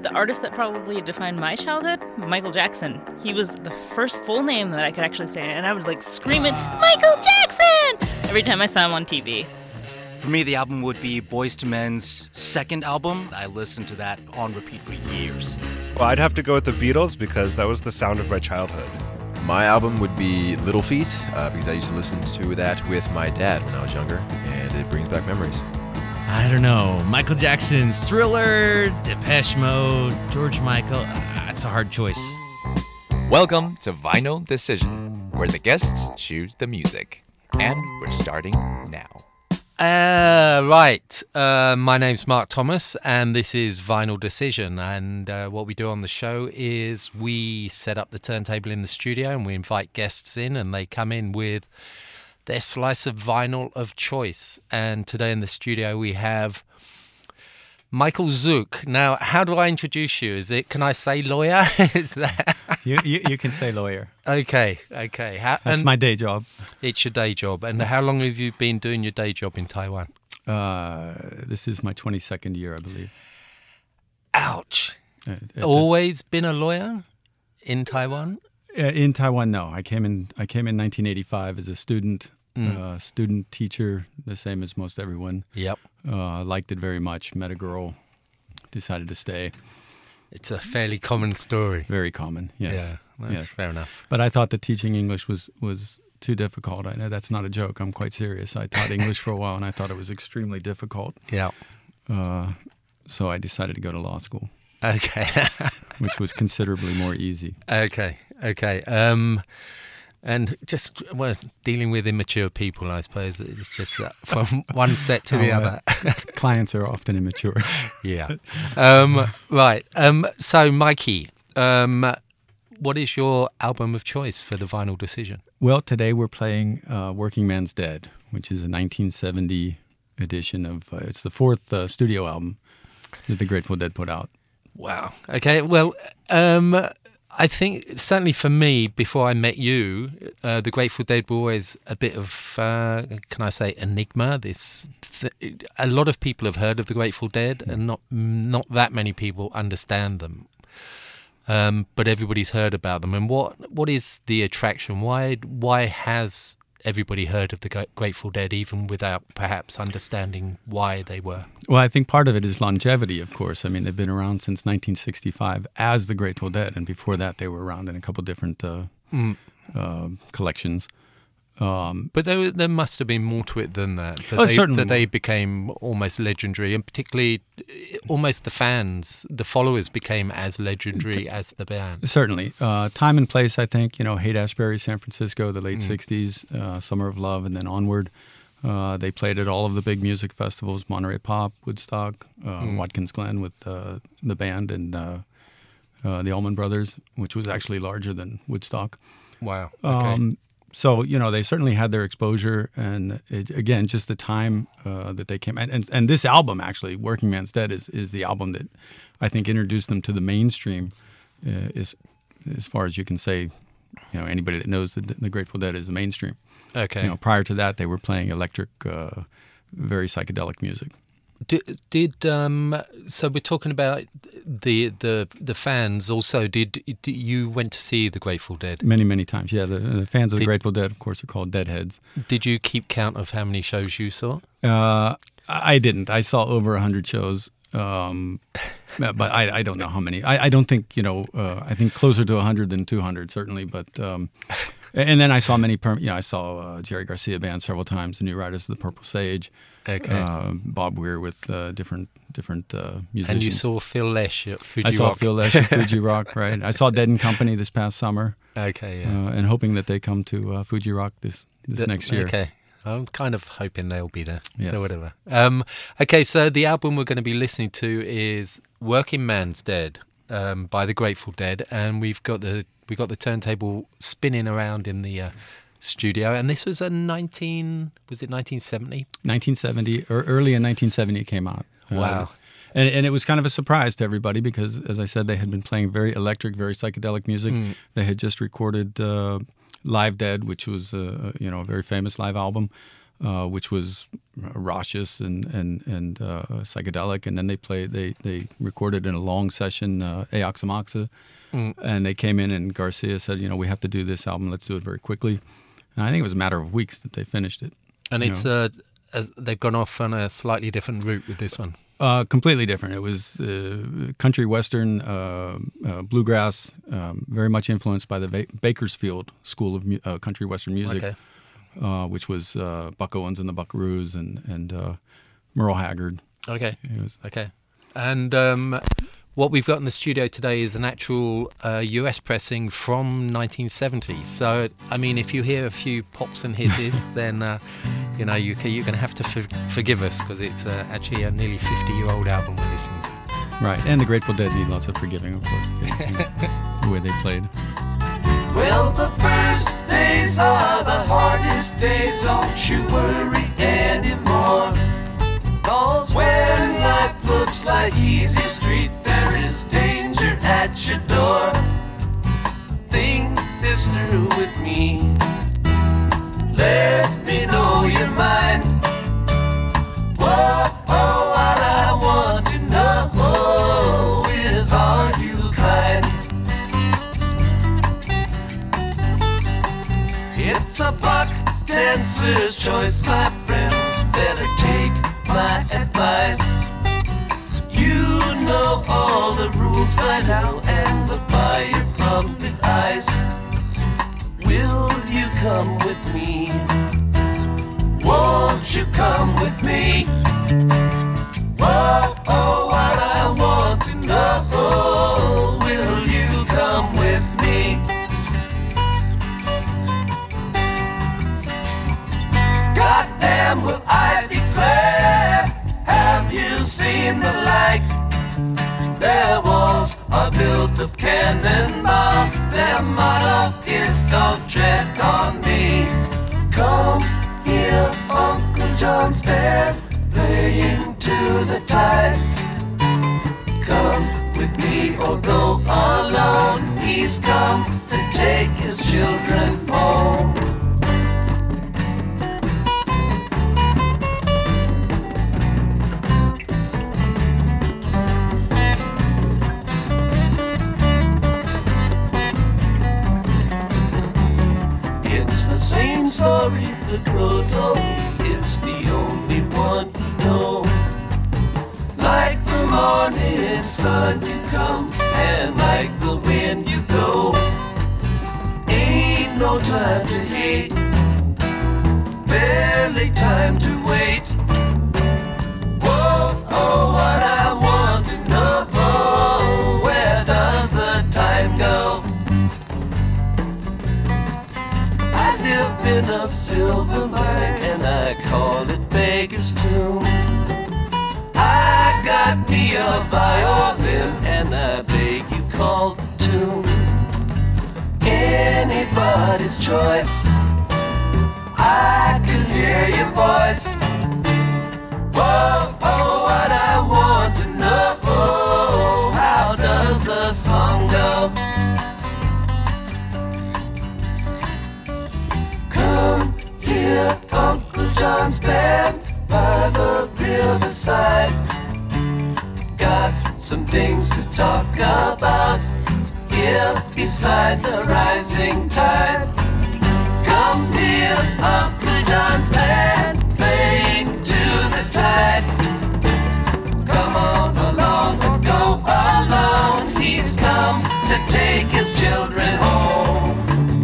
The artist that probably defined my childhood, Michael Jackson. He was the first full name that I could actually say, and I would like scream it, Michael Jackson! Every time I saw him on TV. For me, the album would be Boyz II Men's second album. I listened to that on repeat for years. Well, I'd have to go with the Beatles because that was the sound of my childhood. My album would be Little Feat because I used to listen to that with my dad when I was younger, and it brings back memories. I don't know. Michael Jackson's Thriller, Depeche Mode, George Michael. It's a hard choice. Welcome to Vinyl Decision, where the guests choose the music. And we're starting now. Right. My name's Mark Thomas, and this is Vinyl Decision. And what we do on the show is we set up the turntable in the studio and we invite guests in, and they come in with their slice of vinyl of choice. And today in the studio we have Michael Zook. Now, how do I introduce you? Can I say lawyer? Is that? You can say lawyer. Okay. That's my day job. It's your day job. And how long have you been doing your day job in Taiwan? This is my 22nd year, I believe. Ouch. Always been a lawyer in Taiwan? In Taiwan, no. I came in 1985 as a student, student teacher, the same as most everyone. Yep. Liked it very much. Met a girl, decided to stay. It's a fairly common story. Very common, yes. Yeah, that's fair enough. But I thought that teaching English was too difficult. I know that's not a joke. I'm quite serious. I taught English for a while, and I thought it was extremely difficult. Yeah. So I decided to go to law school. Okay. Which was considerably more easy. Okay. And just dealing with immature people, I suppose, it's just from one set to the other. Clients are often immature. Yeah. Right. So, Mikey, what is your album of choice for the Vinyl Decision? Well, today we're playing Working Man's Dead, which is a 1970 edition of, it's the fourth studio album that the Grateful Dead put out. Wow. Okay. Well, I think certainly for me, before I met you, the Grateful Dead were always a bit of, can I say, enigma. A lot of people have heard of the Grateful Dead, and not that many people understand them. But everybody's heard about them. And what is the attraction? Why has everybody heard of the Grateful Dead, even without perhaps understanding why they were? Well, I think part of it is longevity, of course. I mean, they've been around since 1965 as the Grateful Dead, and before that they were around in a couple different collections. But there must have been more to it than that. Certainly. That they became almost legendary, and particularly almost the fans, the followers became as legendary as the band. Certainly. Time and place, I think, Haight-Ashbury, San Francisco, the late 60s, Summer of Love, and then onward. They played at all of the big music festivals, Monterey Pop, Woodstock, Watkins Glen with the band, and the Allman Brothers, which was actually larger than Woodstock. Wow. Okay. So, they certainly had their exposure, and again, just the time that they came. And this album, actually, Working Man's Dead, is the album that I think introduced them to the mainstream, as far as you can say, anybody that knows the Grateful Dead is the mainstream. Okay. Prior to that, they were playing electric, very psychedelic music. So we're talking about the fans also. Did you went to see the Grateful Dead? Many times, yeah. The fans of the Grateful Dead, of course, are called Deadheads. Did you keep count of how many shows you saw? I didn't. I saw over 100 shows, but I don't know how many. I don't think, I think closer to 100 than 200, certainly, but... and then I saw many. I saw Jerry Garcia Band several times. The New Riders of the Purple Sage. Okay. Bob Weir with different musicians. And you saw Phil Lesh at Fuji Rock. I saw Phil Lesh at Fuji Rock. Right. I saw Dead and Company this past summer. Okay. Yeah. And hoping that they come to Fuji Rock this next year. Okay. I'm kind of hoping they'll be there. Yes. Or whatever. Okay. So the album we're going to be listening to is Working Man's Dead by the Grateful Dead, and we've got the turntable spinning around in the studio, and this was was it 1970? 1970, or early in 1970 it came out. Wow. And it was kind of a surprise to everybody because, as I said, they had been playing very electric, very psychedelic music. They had just recorded Live Dead, which was a very famous live album. which was raucous and psychedelic. And then they recorded in a long session Aoxymoxa. And they came in and Garcia said, we have to do this album. Let's do it very quickly. And I think it was a matter of weeks that they finished it. And it's they've gone off on a slightly different route with this one. Completely different. It was country western, bluegrass, very much influenced by the Bakersfield School of Country Western Music, which was Buck Owens and the Buckaroos and Merle Haggard. Okay. And what we've got in the studio today is an actual US pressing from 1970. So, I mean, if you hear a few pops and hisses, then, you're going to have to forgive us because it's actually a nearly 50-year-old album we're listening to. Right, and the Grateful Dead need lots of forgiving, of course, the way they played. Well, the first days are the hardest days, don't you worry anymore. 'Cause when life looks like easy street, there is danger at your door. Think this through with me. Let me know your mind. Whoa, what I want to know is, are you kind? It's a buck dancer's choice, my friends. Better take my advice. You know all the rules by now, and the fire from the ice. Will you come with me? Won't you come with me? Whoa, what I want to know, will you come with me? Goddamn, will I declare, have you seen the light? Their walls are built of cannonballs. Their motto is don't tread on me. Come here, Uncle John's band playing to the tide. Come with me or go alone. He's come to take his children home. Same story the crow told me, it's the only one you know. Like the morning sun you come, and like the wind you go. Ain't no time to hate, barely time to wait. Whoa, what I want to know, where does the time go? In a silver mine, and I call it Beggar's Tomb. I got me a violin, and I beg you call the tune. Anybody's choice, I can hear your voice. Whoa, what I want to know, how does the song go? Come here, Uncle John's band by the riverside. Got some things to talk about here beside the rising tide. Come here, Uncle John's band playing to the tide. Come on along or go alone. He's come to take his children home.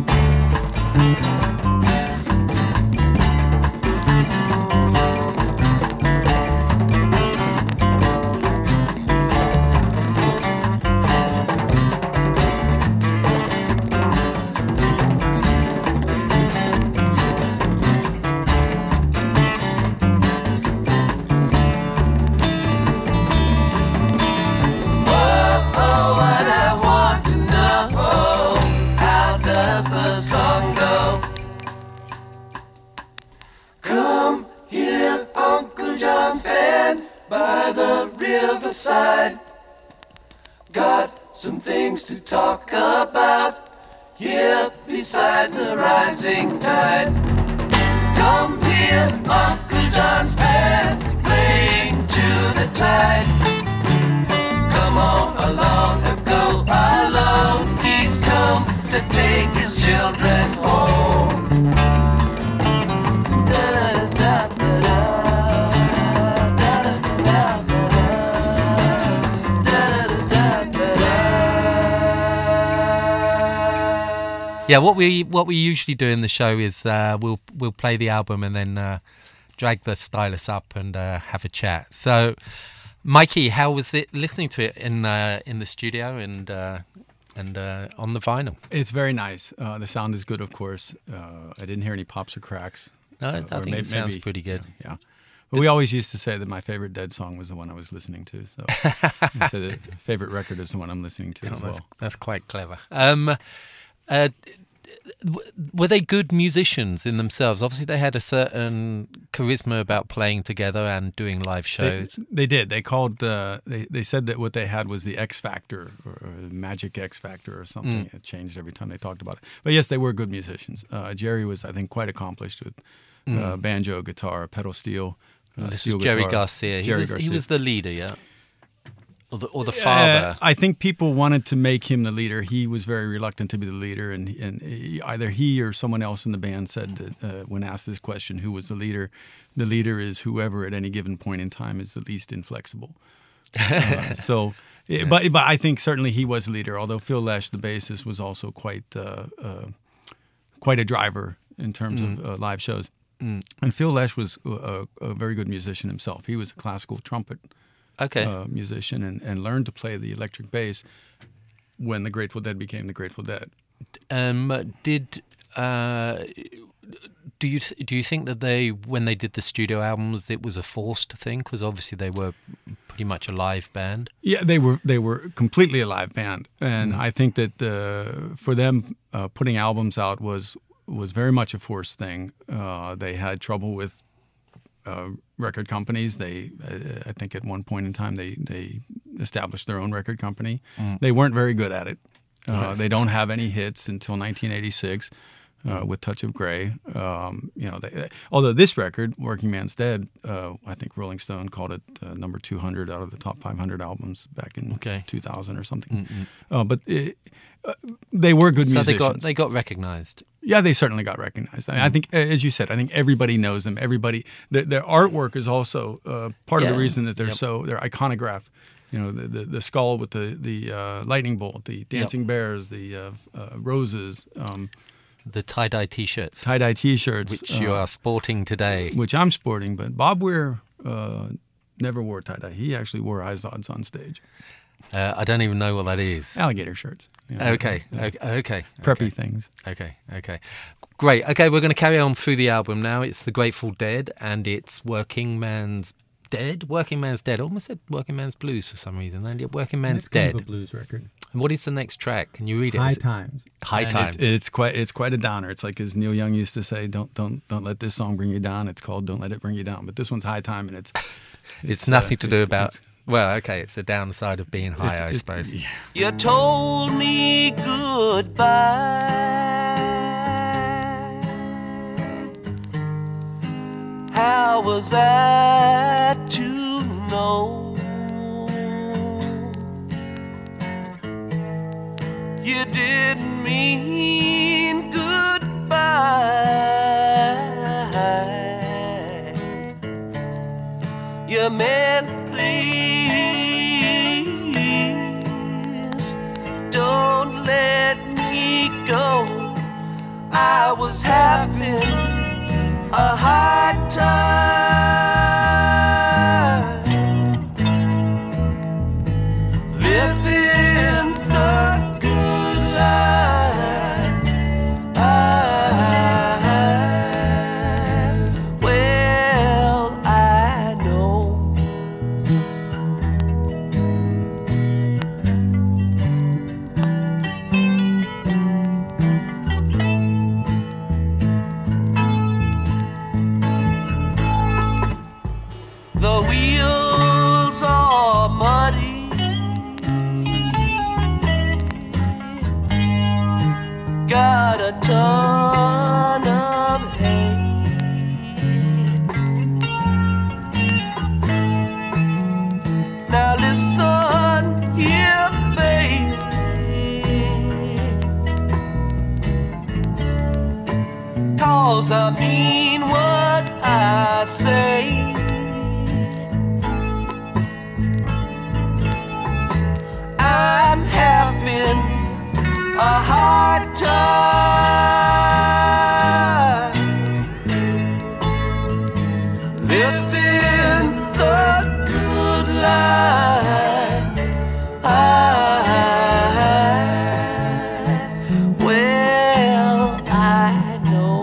Riverside, got some things to talk about here beside the rising tide. Come hear Uncle John's band playing to the tide. Come on along and go along. He's come to take his children home. Yeah, what we usually do in the show is we'll play the album and then drag the stylus up and have a chat. So, Mikey, how was it listening to it in the studio and on the vinyl? It's very nice. The sound is good, of course. I didn't hear any pops or cracks. No, I think it sounds pretty good. Yeah. But we always used to say that my favorite Dead song was the one I was listening to. So, so the favorite record is the one I'm listening to as well. That's quite clever. Were they good musicians in themselves? Obviously, they had a certain charisma about playing together and doing live shows. They did. They called they said that what they had was the X Factor or magic X Factor or something. It changed every time they talked about it. But yes, they were good musicians. Jerry was, I think, quite accomplished with banjo, guitar, pedal steel. This steel was Jerry guitar. Garcia. Garcia. He was the leader, yeah? Or the father. I think people wanted to make him the leader. He was very reluctant to be the leader, and either he or someone else in the band said that when asked this question, who was the leader is whoever at any given point in time is the least inflexible. But I think certainly he was the leader, although Phil Lesh, the bassist, was also quite a driver in terms of live shows. And Phil Lesh was a very good musician himself. He was a classical trumpet musician and learned to play the electric bass when the Grateful Dead became the Grateful Dead. Do you think that when they did the studio albums, it was a forced thing? Because obviously they were pretty much a live band. Yeah, they were completely a live band, and I think that for them putting albums out was very much a forced thing. They had trouble with record companies. I think at one point in time they established their own record company. They weren't very good at it. They don't have any hits until 1986 with Touch of Grey. Although this record, Working Man's Dead, I think Rolling Stone called it number 200 out of the top 500 albums back in 2000 or something. But they were good musicians. So they got recognized. Yeah, they certainly got recognized. I think, as you said, I think everybody knows them. Everybody, their artwork is also part of the reason that they're they're iconograph. You know, the skull with the lightning bolt, the dancing bears, the roses. The tie-dye T-shirts. Tie-dye T-shirts. Which you are sporting today. Which I'm sporting, but Bob Weir never wore tie-dye. He actually wore Izods on stage. I don't even know what that is. Alligator shirts. Okay. Preppy things. Okay. Great. Okay, we're going to carry on through the album now. It's The Grateful Dead, and it's Working Man's Dead. Working Man's Dead. I almost said Working Man's Blues for some reason. Then Working Man's Dead. Kind of a blues record. And what is the next track? Can you read it? High Times. High Times. It's quite a downer. It's like, as Neil Young used to say, don't let this song bring you down. It's called Don't Let It Bring You Down. But this one's High Time, and it's nothing to do about. Well, okay, it's the downside of being high, I suppose. Yeah. You told me goodbye. How was I to know? You didn't mean goodbye. You meant don't let me go. I was having a hard time living the good life. Well, I know the wheels are muddy, got a ton of hay. 'cause I mean what I say. I'm having a hard time living the good life. Well, I know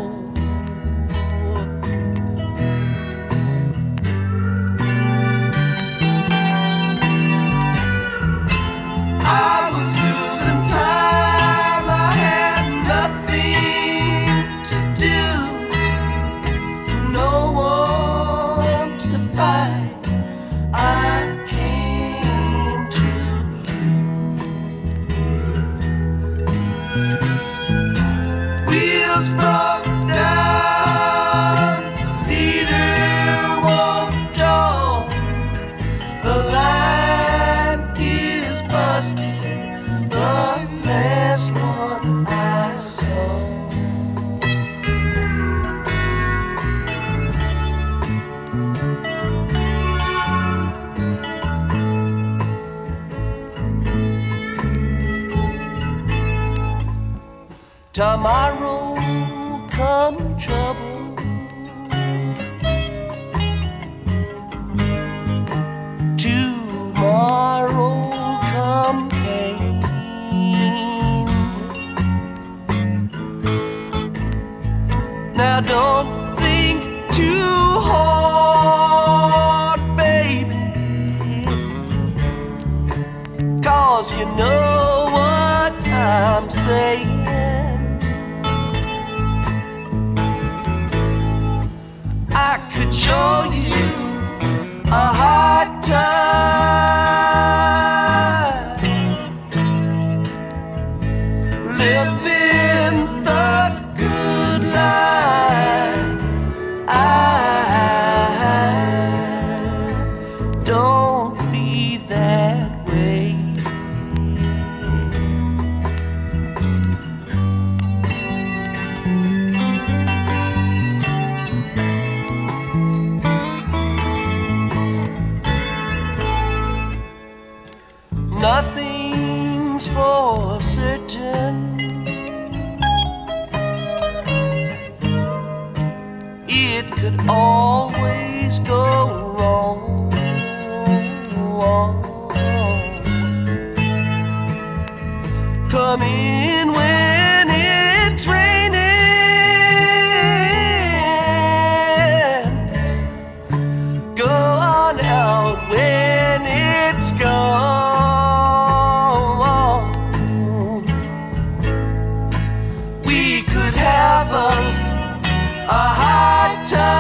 I was losing time. I had nothing to do, no one to fight. I came to you. Wheels broke down, leader walked on. The line is busted, the last one I saw. Tomorrow come trouble, tomorrow come pain. Now don't think too hard, baby, 'cause you know what I'm saying. I could show you a hard time living the good life. Don't be that way. Nothing's for certain. It could always go wrong. Come in when it's raining. Go on out when it's gone. We could have us a hard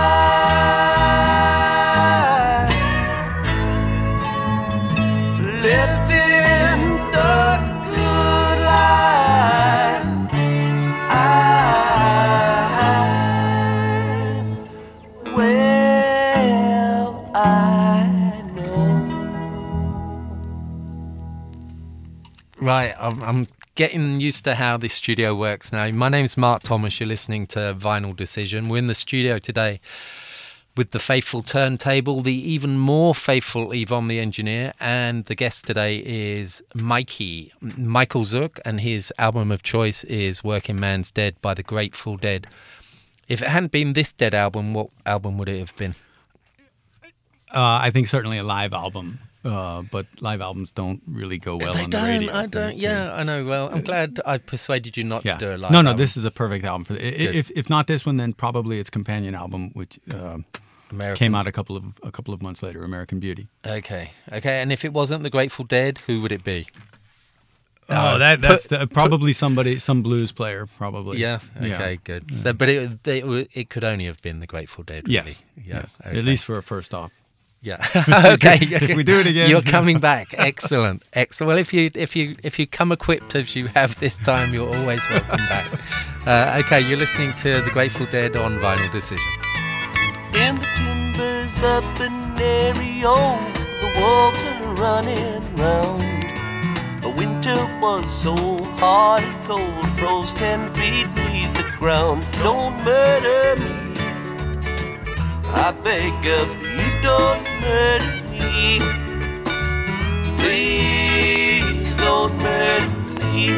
time living the good life. Well, I know. Right, I'm getting used to how this studio works now. My name's Mark Thomas. You're listening to Vinyl Decision. We're in the studio today with the faithful turntable, the even more faithful Yvonne the engineer, and the guest today is Michael Zook, and his album of choice is Working Man's Dead by the Grateful Dead. If it hadn't been this Dead album, what album would it have been? I think certainly a live album. But live albums don't really go well on the radio. I don't. Yeah, I know. Well, I'm glad I persuaded you not to do a live No, album. this is a perfect album for it. If not this one, then probably its companion album, which came out a couple of months later, American Beauty. Okay. And if it wasn't the Grateful Dead, who would it be? That's probably some blues player, probably. Yeah. Okay. Good. Yeah. So, but it could only have been the Grateful Dead. Really. Yes. Okay. At least for a first off. Yeah. Okay. If we do it again, you're coming back. Excellent. Well, if you come equipped as you have this time, you're always welcome back. Okay, you're listening to the Grateful Dead on Vinyl Decision. In the timbers up in Ario, the wolves are running round. The winter was so hard and cold, froze 10 feet beneath the ground. ground. Don't murder me. I beg of you, don't murder me. Please don't murder me.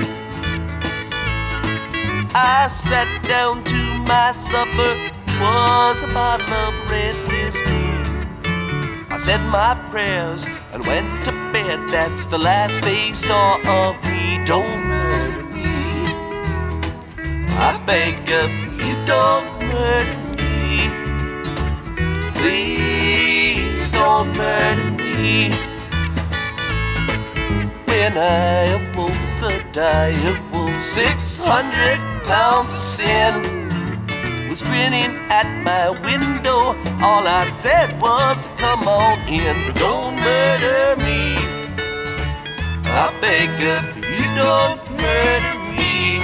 I sat down to my supper, was a bottle of red whiskey. I said my prayers and went to bed, that's the last they saw of me. Don't murder me. I beg of you, don't murder me. Please don't murder me. When I awoke, the dire wolf, 600 pounds of sin, was grinning at my window. All I said was, come on in, don't murder me. I beg of you, don't murder me.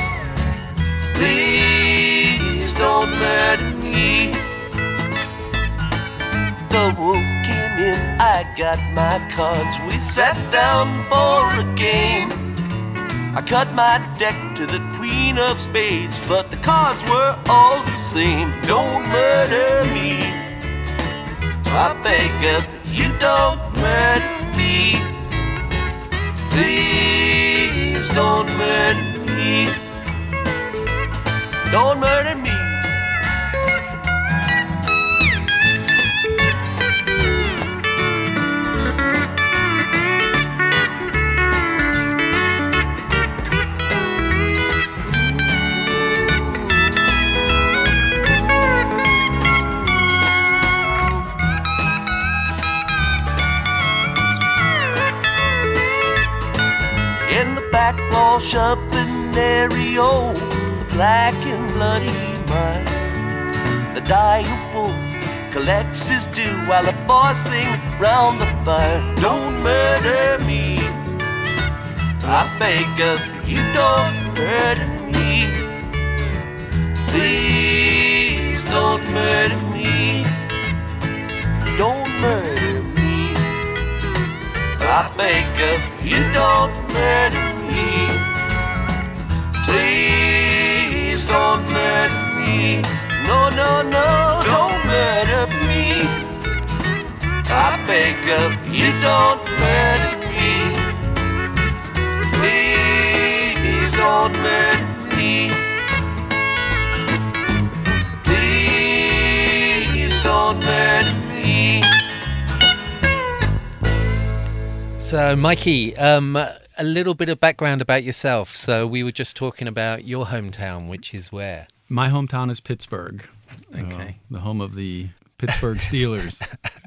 Please don't murder me. The wolf came in, I got my cards, we sat down for a game. I cut my deck to the queen of spades, but the cards were all the same. Don't murder me. I beg of you, don't murder me. Please don't murder me. Don't murder me. Backwash up in Ario, the black and bloody mine. The dire wolf collects his due while the boys sing round the fire. Don't murder me. I beg of you, don't murder me. Please don't murder me. Don't murder me. I beg of you, don't murder me. Please don't murder me. No, no, no, don't murder me. I beg of you, don't murder me. Please don't murder me. Please don't murder me. So, Mikey, a little bit of background about yourself. So we were just talking about your hometown, which is where? My hometown is Pittsburgh. Okay. The home of the Pittsburgh Steelers.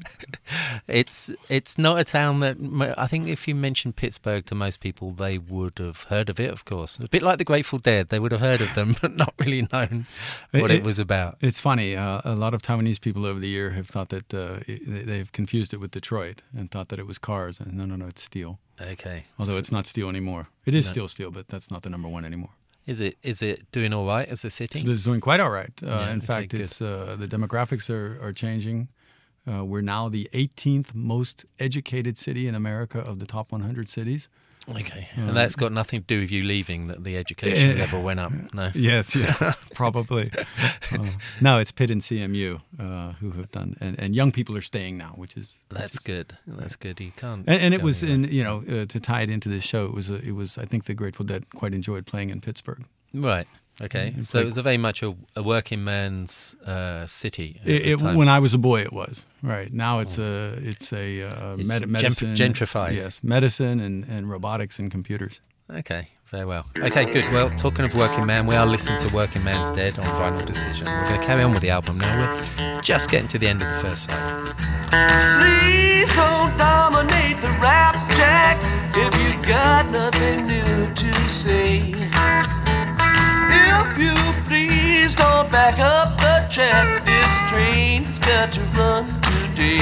It's not a town that, I think if you mentioned Pittsburgh to most people, they would have heard of it, of course. A bit like the Grateful Dead. They would have heard of them, but not really known what it was about. It's funny. A lot of Taiwanese people over the year have thought that they've confused it with Detroit and thought that it was cars. And no, it's steel. Okay. Although it's not steel anymore. It is still steel, but that's not the number one anymore. Is it doing all right as a city? So it's doing quite all right. In okay, fact, good. it's the demographics are changing. We're now the 18th most educated city in America of the top 100 cities. Okay. And that's got nothing to do with you leaving, that the education level went up? No. Yes, yeah, probably. No, it's Pitt and CMU who have done, and young people are staying now, which is good. That's good. You can't. And it was to tie it into this show. It was I think the Grateful Dead quite enjoyed playing in Pittsburgh. Right. Okay. So it was very much a working man's city. When I was a boy, it was right. Now it's medicine, gentrified. Yes, medicine and robotics and computers. Okay, very well. Okay, good. Well, talking of working man, we are listening to Working Man's Dead on Vinyl Decision. We're going to carry on with the album now. We're just getting to the end of the first side. Please don't dominate the rap track if you got nothing new to say. If you please don't back up the track, this train's got to run today.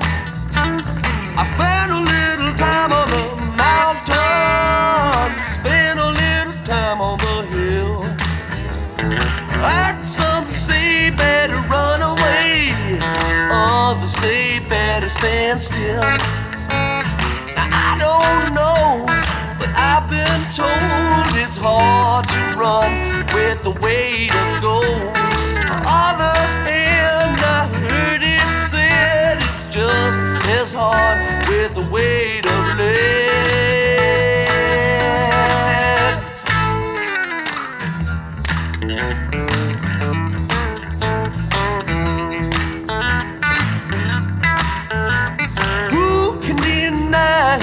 I spent a little time on the mountain, spent a little time on the hill. Heard some say better run away, others say better stand still. Now I don't know, but I've been told it's hard to run with the weight of made of lead. Who can deny,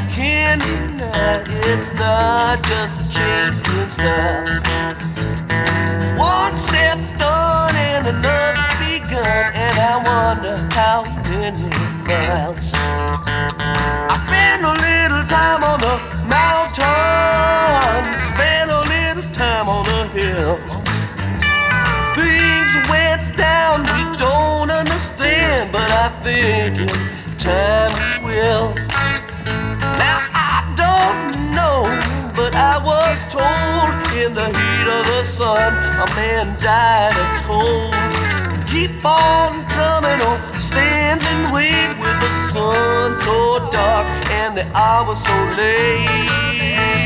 it's not just a change in style. One step done and another begun, and I wonder how many miles. I spent a little time on the mountain, spent a little time on the hill. Things went down we don't understand, but I think in time we will. Now I don't know, but I was told in the heat of the sun a man died of cold. Keep on coming on, stand and wait with the sun so dark and the hour so late.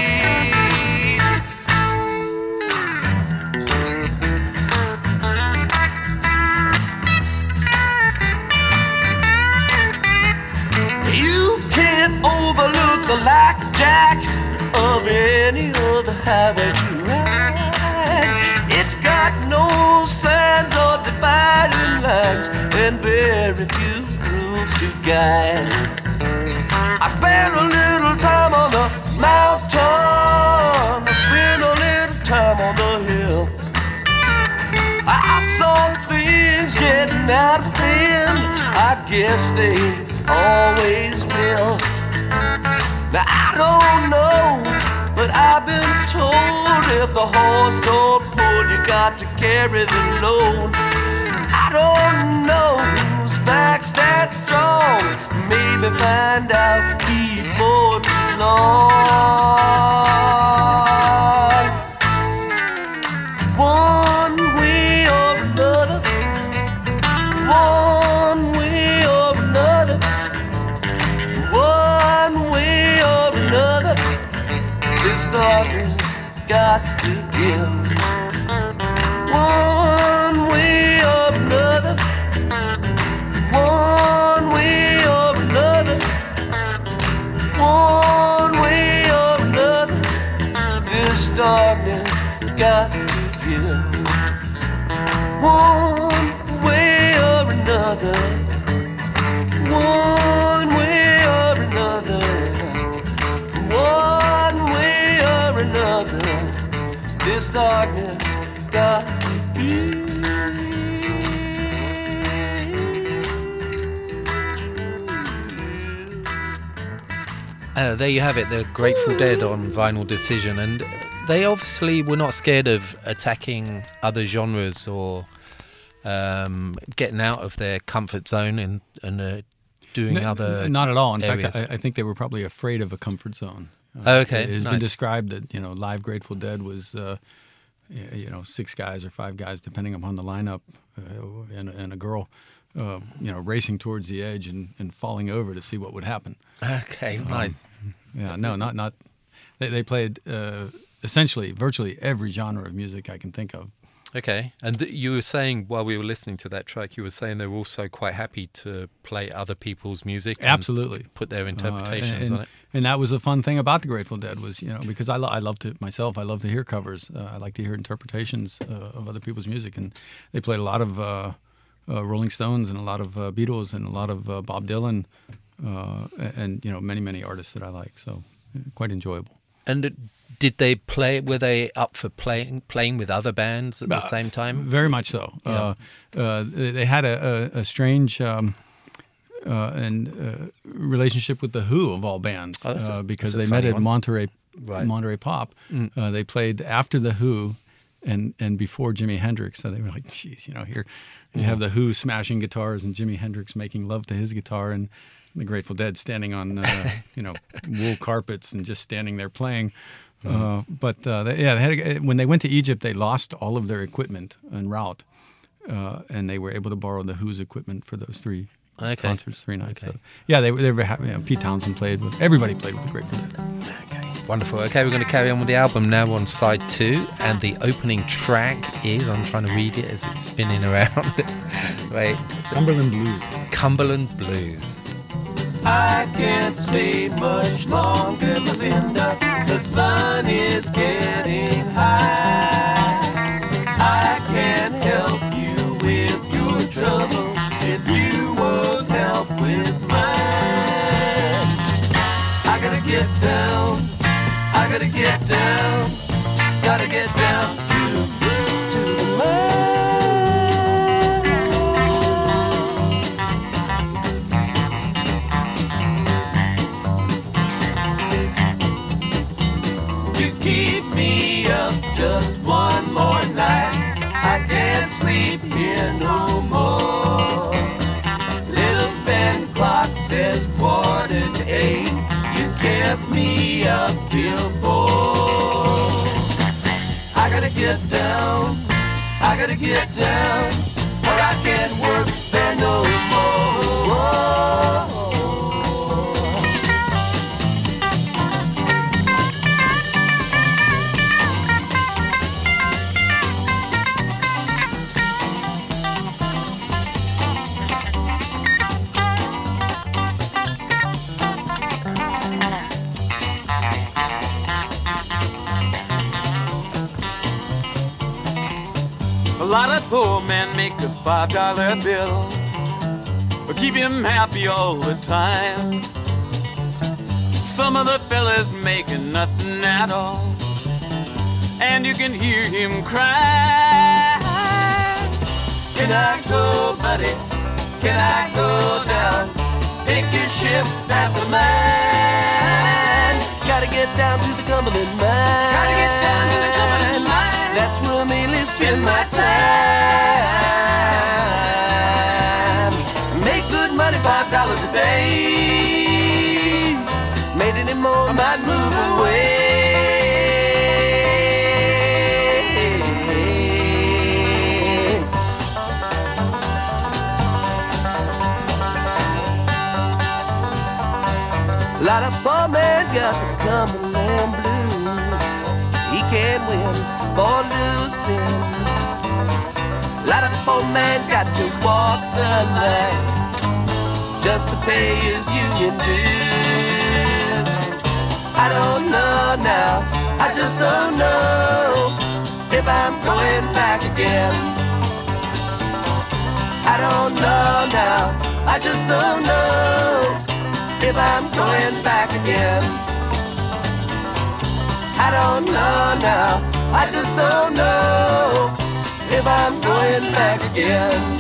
You can't overlook the blackjack of any other habit you ride. It's got no signs or dividing lines and very few rules to guide. I spent a little time on the mountain, I spent a little time on the hill. I saw things getting out of hand, I guess they always will. Now I don't know, but I've been told if the horse don't pull, you got to carry the load. I don't know whose back's that strong, maybe find out before too long. One way or another, one way or another, one way or another, this darkness got to give. One way or another, one way or another, one way or another, this darkness got to give. One way or another, one way or another, one way or another, this darkness got to give. There you have it, the Grateful Dead on Vinyl Decision, and they obviously were not scared of attacking other genres or getting out of their comfort zone and doing other. Not at all. In areas. fact, I think they were probably afraid of a comfort zone. Okay, It has nice. been described that live Grateful Dead was 6 guys or 5 guys, depending upon the lineup, and a girl. Racing towards the edge and falling over to see what would happen. Okay, nice. Yeah, no, not. They played essentially virtually every genre of music I can think of. Okay, and you were saying while we were listening to that track, you were saying they were also quite happy to play other people's music. And Absolutely, put their interpretations on it. And that was the fun thing about the Grateful Dead was, because I love to hear covers. I like to hear interpretations of other people's music, and they played a lot of Rolling Stones and a lot of Beatles and a lot of Bob Dylan, and many artists that I like. So quite enjoyable. And did they play? Were they up for playing with other bands at the same time? Very much so. Yeah. They had a strange relationship with the Who of all bands, because they met at Monterey Pop. They played after the Who and before Jimi Hendrix. So they were like, "Geez, here you have the Who smashing guitars and Jimi Hendrix making love to his guitar, and the Grateful Dead standing on wool carpets and just standing there playing." When they went to Egypt, they lost all of their equipment en route, and they were able to borrow the Who's equipment for those 3 concerts, 3 nights. Okay. So, yeah, they were happy. Pete Townsend played with everybody played with the Grateful Dead. Wonderful. Okay, we're going to carry on with the album now on side 2, and the opening track is, I'm trying to read it as it's spinning around. Wait. Cumberland Blues. Cumberland Blues. I I can't stay much longer, Melinda. The sun is getting high. I can't help you with your trouble if you won't help with mine. I gotta get down. I gotta get down. Gotta get down to the mine. Keep me up just one more night. I can't sleep here no more. Little Ben clock says 7:45. You kept me up till 4. I gotta get down. I gotta get down, or I can't work there no more. A lot of poor men make a $5 bill, but keep him happy all the time. Some of the fellas making nothing at all, and you can hear him cry. Can I go, buddy? Can I go down? Take your shift after mine. Gotta get down to the Cumberland mine. Gotta get down to the Cumberland mine. That's where I mainly spend my time. Make good money, $5 a day. Made any more, I might move away. A lot of poor men got the Cumberland blues. He can't win for losing. A lot of poor men got to walk the line just to pay his union dues. I don't know now, I just don't know if I'm going back again. I don't know now, I just don't know if I'm going back again. I don't know now, I just don't know if I'm going back again.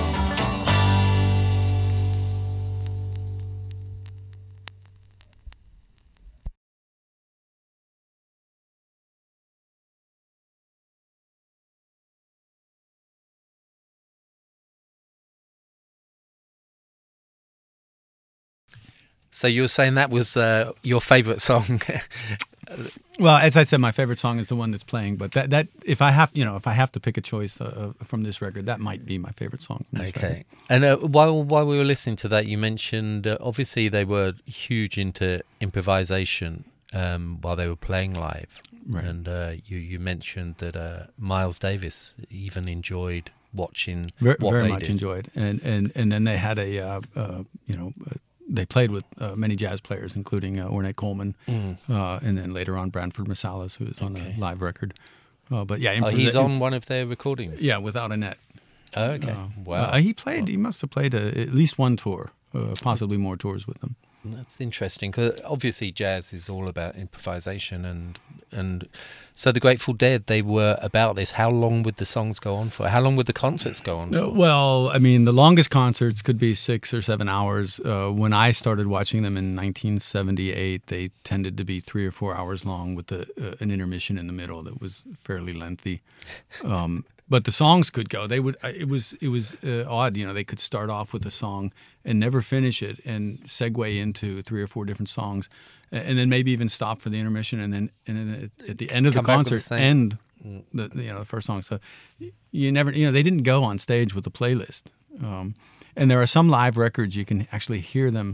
So you were saying that was your favourite song? Well, as I said, my favorite song is the one that's playing. But that if I have to pick a choice from this record, that might be my favorite song. Okay. And while we were listening to that, you mentioned obviously they were huge into improvisation while they were playing live, right. And you mentioned that Miles Davis even enjoyed watching very they much did. enjoyed, and then they had they played with many jazz players, including Ornette Coleman, and then later on Branford Marsalis, who is on the live record. But yeah, he's on one of their recordings. Yeah, Without a Net. Oh, okay. Wow. He played. He must have played at least one tour, possibly more tours with them. That's interesting because obviously jazz is all about improvisation, and so the Grateful Dead, they were about this. How long would the songs go on for? How long would the concerts go on for? Well, I mean, the longest concerts could be 6 or 7 hours. When I started watching them in 1978, they tended to be 3 or 4 hours long with an intermission in the middle that was fairly lengthy. But the songs could go. They would. It was odd. They could start off with a song and never finish it, and segue into 3 or 4 different songs, and then maybe even stop for the intermission, and then at the end of the concert end the first song. So you never. They didn't go on stage with a playlist. And there are some live records you can actually hear them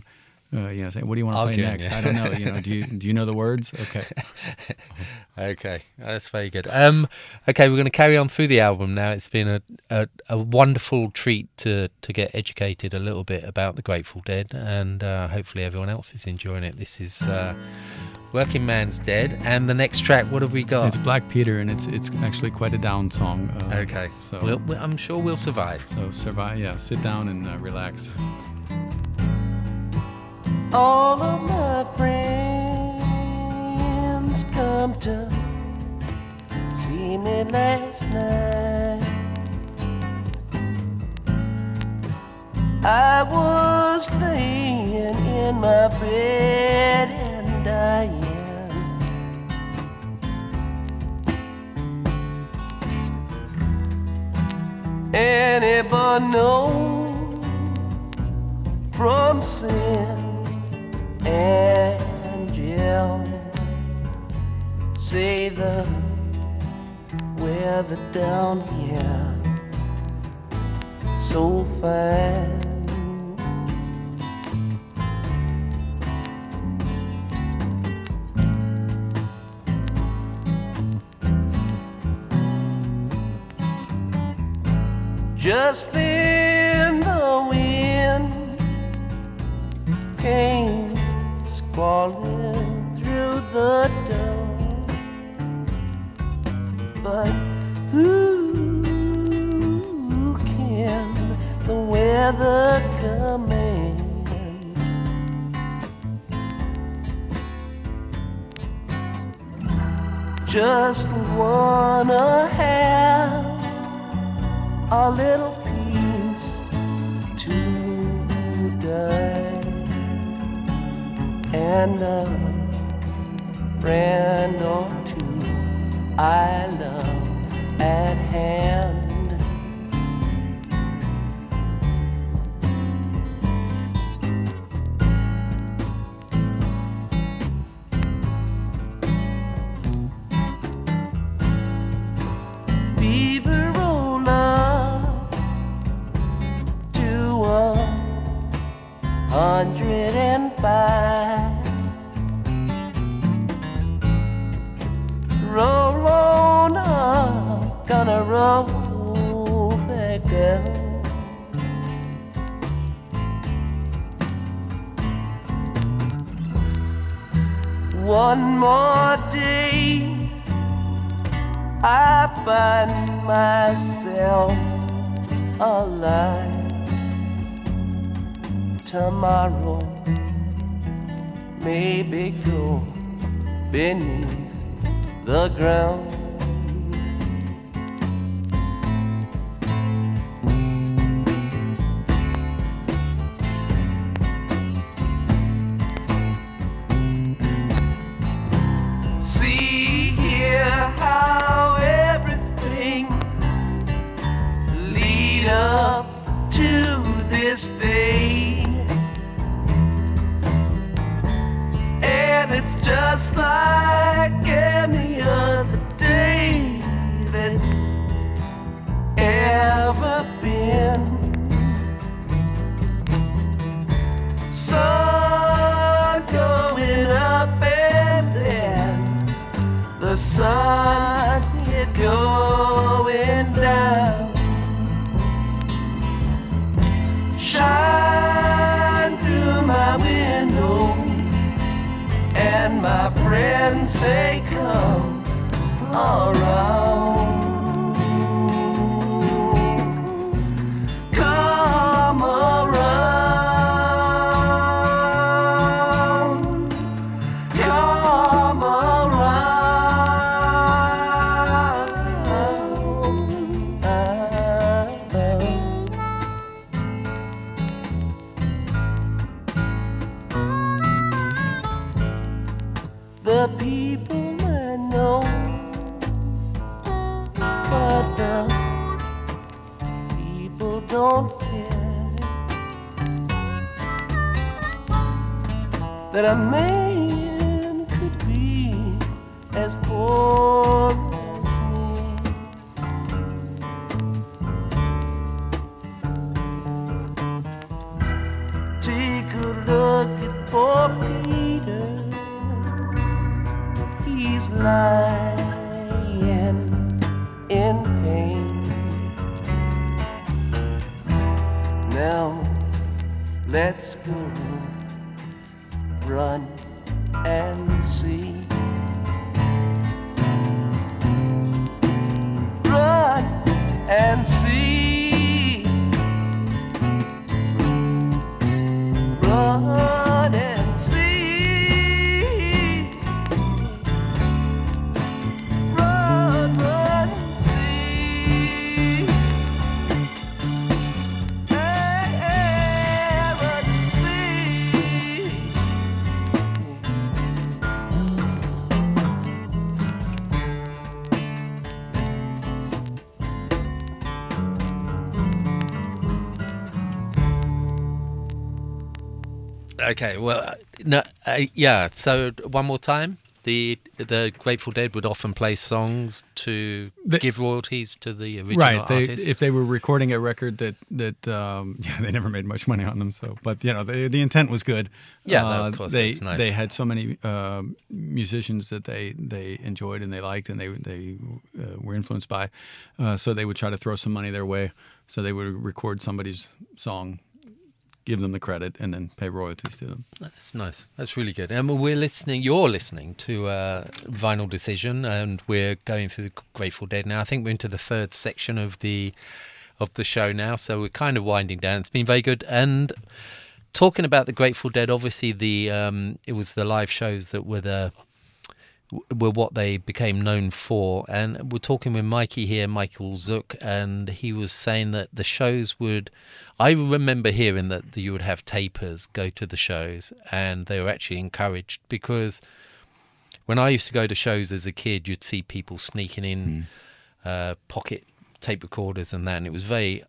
Saying, what do you want to play Arguing, next? yeah. I don't know. Do you know the words? Okay. Okay, that's very good. Okay, we're going to carry on through the album now. It's been a wonderful treat to get educated a little bit about the Grateful Dead, and hopefully everyone else is enjoying it. This is Working Man's Dead, and the next track, what have we got? It's Black Peter, and it's actually quite a down song. Okay, so I'm sure we'll survive. So survive, yeah. Sit down and relax. All of my friends come to see me last night. I was laying in my bed and dying. Anybody know from sin? Angel, say the weather down here so fine. Just then the wind came squalling through the door, but who can the weather command? Just wanna have a little peace today, and a friend or two I love at hand. Fever roll up to 105. Roll on up, gonna roll back down. One more day, I find myself alive. Tomorrow, maybe go beneath the ground. See here how everything lead up to this day, and it's just like any other day that's ever been. Sun going up and then the sun is going down. Shine through my window, and my friends, they come around. Come around. Come around. The people I know, but the people don't care that a man could be as poor as me. Take a look at lying in pain. Now let's go, run and see. Run and see. Run and see. Run, run and see. Hey, hey, run and see. Okay, well, no, yeah. So one more time, the Grateful Dead would often play songs to give royalties to the original artist. If they were recording a record that they never made much money on them. So, but the intent was good. Yeah, of course, it's nice. They had so many musicians that they enjoyed and they liked and they were influenced by. So they would try to throw some money their way. So they would record somebody's song, give them the credit, and then pay royalties to them. That's nice. That's really good. And you're listening to Vinyl Decision, and we're going through the Grateful Dead now. I think we're into the third section of the show now, so we're kind of winding down. It's been very good. And talking about the Grateful Dead, obviously it was the live shows that were what they became known for. And we're talking with Mikey here, Michael Zook, and he was saying that the shows would... I remember hearing that you would have tapers go to the shows, and they were actually encouraged, because when I used to go to shows as a kid, you'd see people sneaking in pocket tape recorders and that, and it was very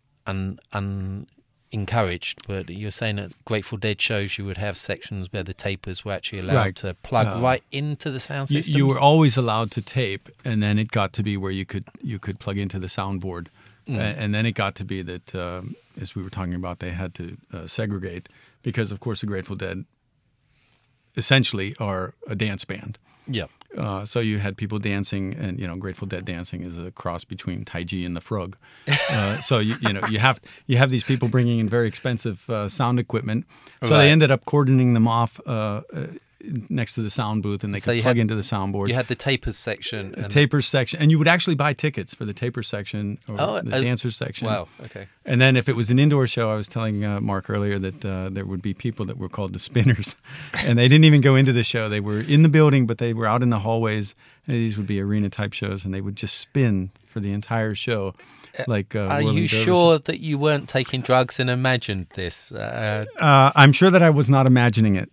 encouraged. But you're saying at Grateful Dead shows you would have sections where the tapers were actually allowed to plug right into the sound system. You were always allowed to tape, and then it got to be where you could plug into the soundboard. And then it got to be that, as we were talking about, they had to segregate, because, of course, the Grateful Dead essentially are a dance band. Yeah. So you had people dancing, and Grateful Dead dancing is a cross between Taiji and the Frog. So you have these people bringing in very expensive sound equipment. So they ended up cordoning them off next to the sound booth, and they could plug into the soundboard. You had the tapers section. And you would actually buy tickets for the taper section or the dancers section. Wow, okay. And then if it was an indoor show, I was telling Mark earlier that there would be people that were called the spinners, and they didn't even go into the show. They were in the building, but they were out in the hallways. And these would be arena-type shows, and they would just spin for the entire show. Are you sure that you weren't taking drugs and imagined this? I'm sure that I was not imagining it.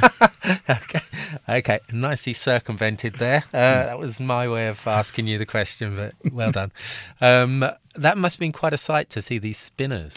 Okay, nicely circumvented there. That was my way of asking you the question, but well done. That must have been quite a sight to see these spinners.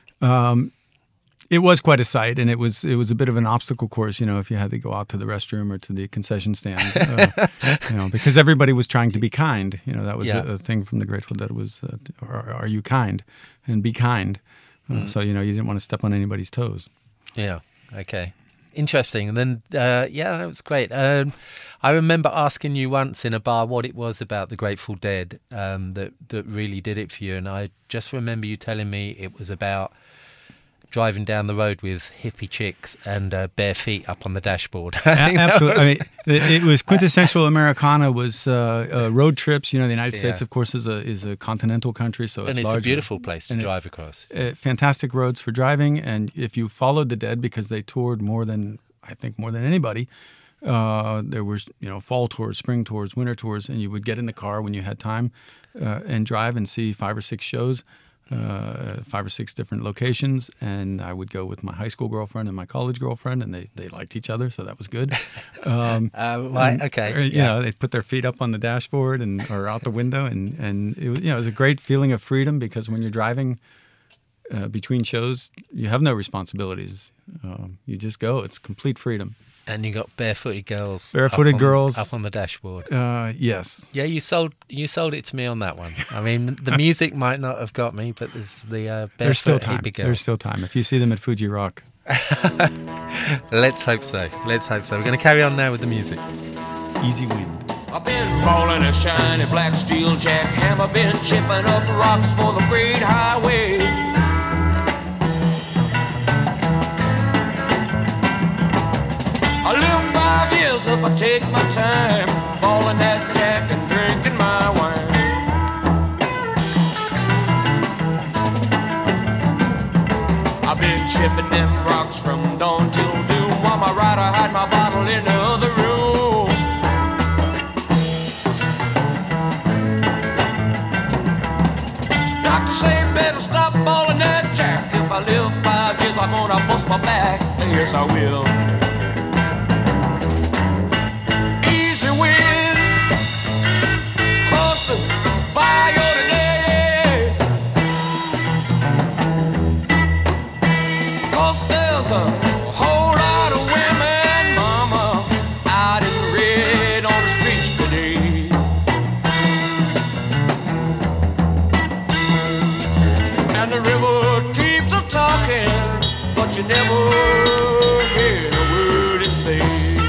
It was quite a sight, and it was a bit of an obstacle course, if you had to go out to the restroom or to the concession stand, because everybody was trying to be kind. That was a thing from the Grateful Dead was, are you kind? And be kind. So, you didn't want to step on anybody's toes. Yeah, okay. Interesting. And then, that was great. I remember asking you once in a bar what it was about the Grateful Dead that really did it for you, and I just remember you telling me it was about driving down the road with hippie chicks and bare feet up on the dashboard. Absolutely. It was quintessential Americana. Was road trips. The United States, of course, is a continental country, so it's larger. A beautiful place to drive across. Fantastic roads for driving, and if you followed the Dead, because they toured more than anybody. There was fall tours, spring tours, winter tours, and you would get in the car when you had time and drive and see 5 or 6 shows. 5 or 6 different locations, and I would go with my high school girlfriend and my college girlfriend, and they liked each other, so that was good. Okay. They'd put their feet up on the dashboard or out the window, and it was a great feeling of freedom, because when you're driving between shows, you have no responsibilities. You just go. It's complete freedom. And you got barefooted girls. Girls up on the dashboard. Yes. Yeah, you sold it to me on that one. I mean, the music might not have got me, but there's the barefoot hippie girls. There's still time. If you see them at Fuji Rock. Let's hope so. We're going to carry on now with the music. Easy Wind. I've been ballin' a shiny black steel jackhammer, been chipping up rocks for the great highway. I live 5 years if I take my time, ballin' that jack and drinking my wine. I've been chipping them rocks from dawn till doom, while my rider hide my bottle in the other room. Doctor say better stop ballin' that jack. If I live 5 years, I'm gonna bust my back. Yes, I will. Easy wind, close to Bayou today. 'Cause there's a whole lot of women, mama, out in red on the streets today. And the river keeps a talking, but you never hear a word it say.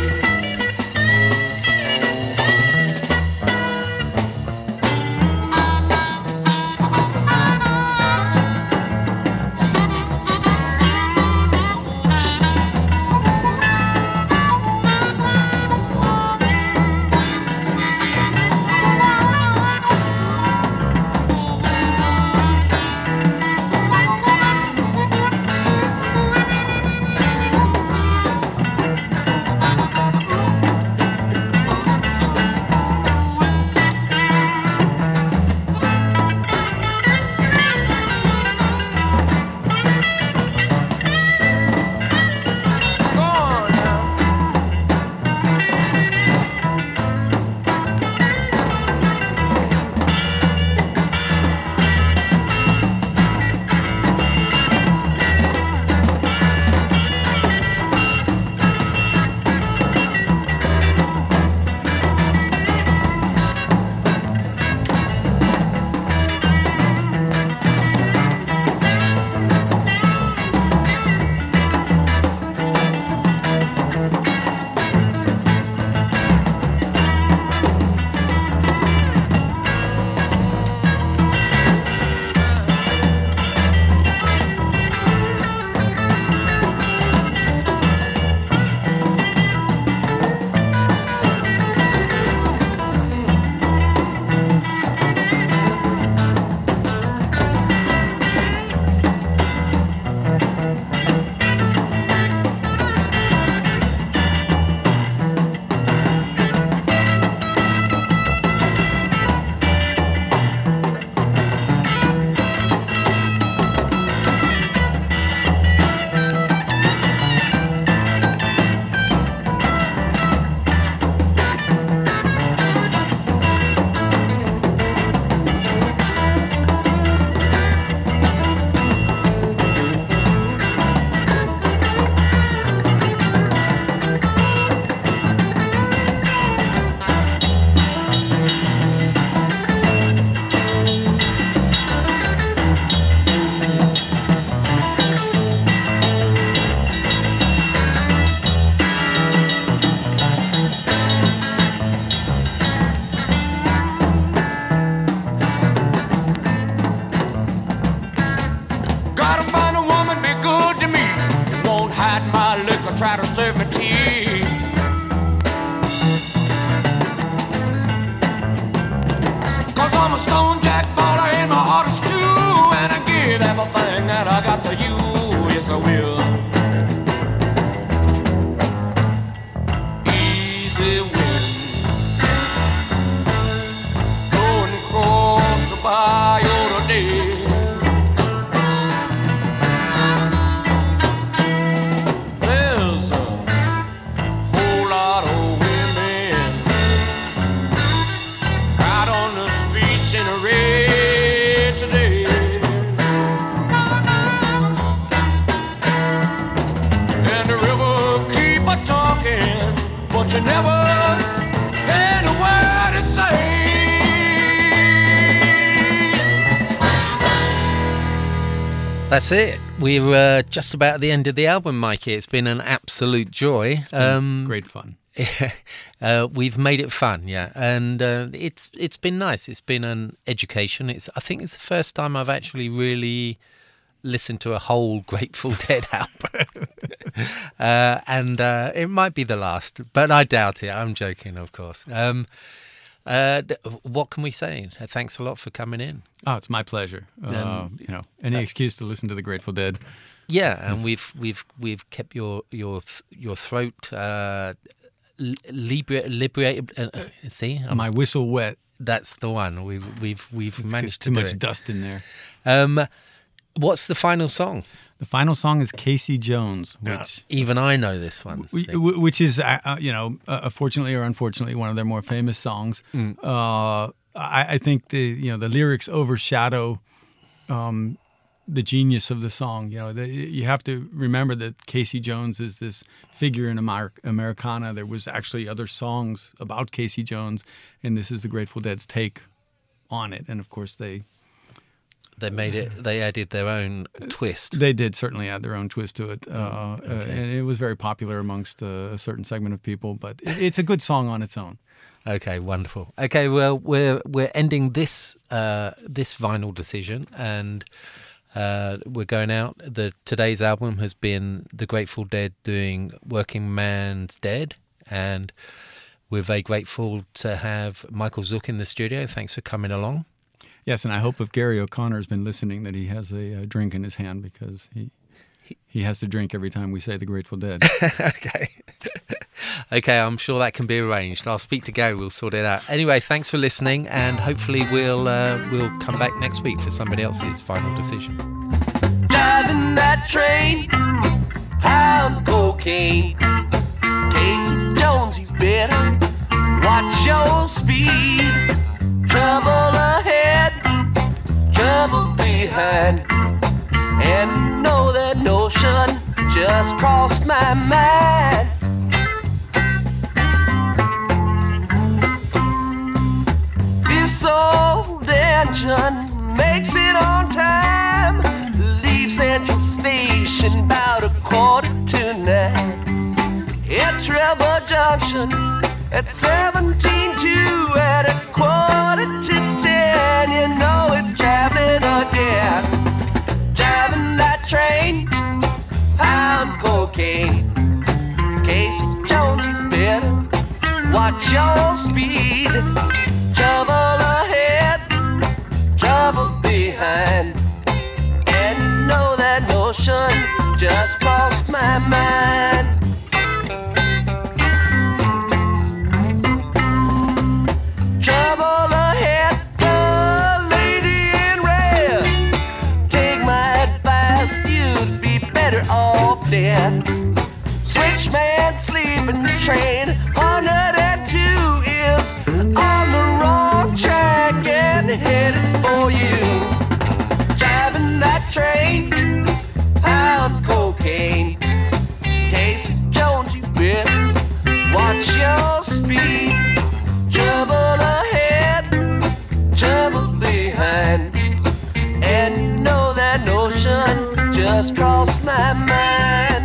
Try to serve me tea. Cause I'm a stone jack baller and my heart is true, and I give everything that I got to you. Yes, I will. Easy wind going across the bayou today. But you never hear a word to say. That's it. We're just about at the end of the album, Mikey. It's been an absolute joy. It's been great fun. We've made it fun, yeah, and it's been nice. It's been an education. I think it's the first time I've actually really listened to a whole Grateful Dead album, and it might be the last, but I doubt it. I'm joking, of course. What can we say? Thanks a lot for coming in. Oh, it's my pleasure. Any excuse to listen to the Grateful Dead. Yeah, and we've kept your throat liberated. See, my whistle wet. That's the one. We've managed to too do much it. dust in there. What's the final song? The final song is Casey Jones, which even I know this one. Which is fortunately or unfortunately one of their more famous songs. I think the lyrics overshadow the genius of the song. You have to remember that Casey Jones is this figure in Americana. There was actually other songs about Casey Jones, and this is the Grateful Dead's take on it. And of course they made it. They added their own twist. They did certainly add their own twist to it, and it was very popular amongst a certain segment of people. But it's a good song on its own. Okay, wonderful. Okay, well we're ending this vinyl decision, and we're going out. Today's album has been the Grateful Dead doing Working Man's Dead, and we're very grateful to have Michael Zook in the studio. Thanks for coming along. Yes, and I hope if Gary O'Connor's been listening that he has a drink in his hand, because he has to drink every time we say the Grateful Dead. Okay. Okay, I'm sure that can be arranged. I'll speak to Gary. We'll sort it out. Anyway, thanks for listening, and hopefully we'll come back next week for somebody else's final decision. Driving that train, high on cocaine. Casey Jones, you better watch your speed. Trouble ahead, trouble behind, and know that notion just crossed my mind. This old engine makes it on time, leaves Central Station about 8:45. At Trevor Junction at 17:2 at 9:45. You know it's traveling again. Driving that train, high on cocaine. Casey Jones, you better watch your speed. Trouble ahead, trouble behind, and know that notion just crossed my mind. Trouble ahead, the lady in red. Take my advice, you'd be better off dead. Switchman sleeping train, 102 is on the wrong track and headed for you. Driving that train, high on cocaine. Casey Jones, you better watch your speed. Trouble ahead, trouble behind, and know that notion just crossed my mind.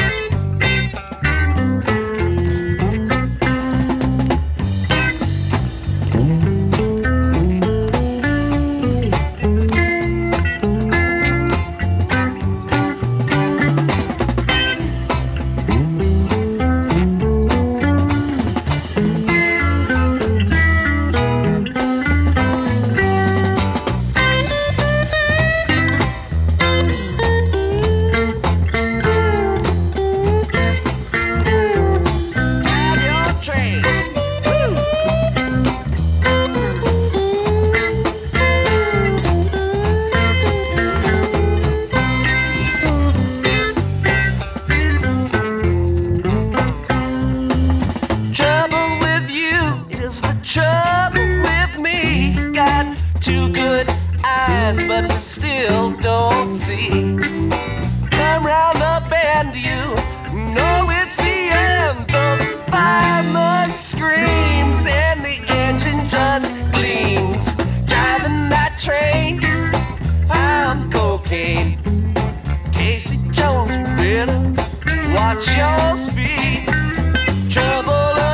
But we still don't see. Come round the bend, you know it's the end. The fireman screams and the engine just gleams. Driving that train, I'm cocaine. Casey Jones, better watch your speed. Trouble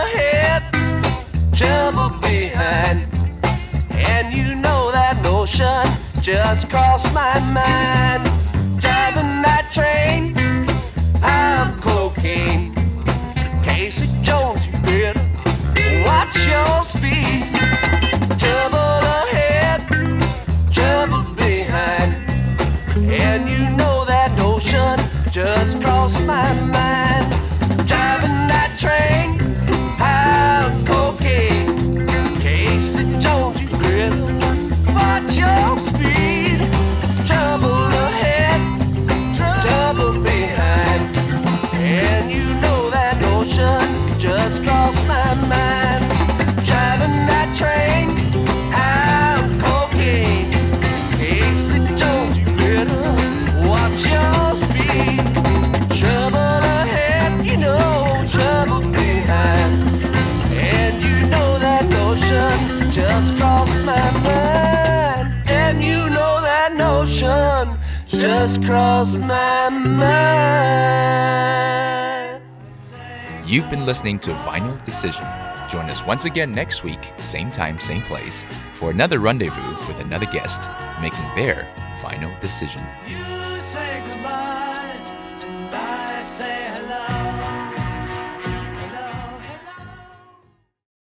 trouble behind. And you know that notion just crossed my mind. Driving that train, I'm cocaine. Casey Jones, you better watch your speed. Trouble ahead, trouble behind. And you know that notion just crossed my mind. Driving that train, I'm cocaine. Casey Jones, you better watch your speed. Trouble ahead, trouble behind. And you know that notion just crossed my mind. Driving that train, I'm cocaine. Casey Jones, you better watch your speed. Trouble ahead, you know, trouble behind. And you know that notion just crossed my mind. And you know that notion just crossed my mind. You've been listening to Vinyl Decision. Join us once again next week, same time, same place, for another rendezvous with another guest making their final decision. You say goodbye.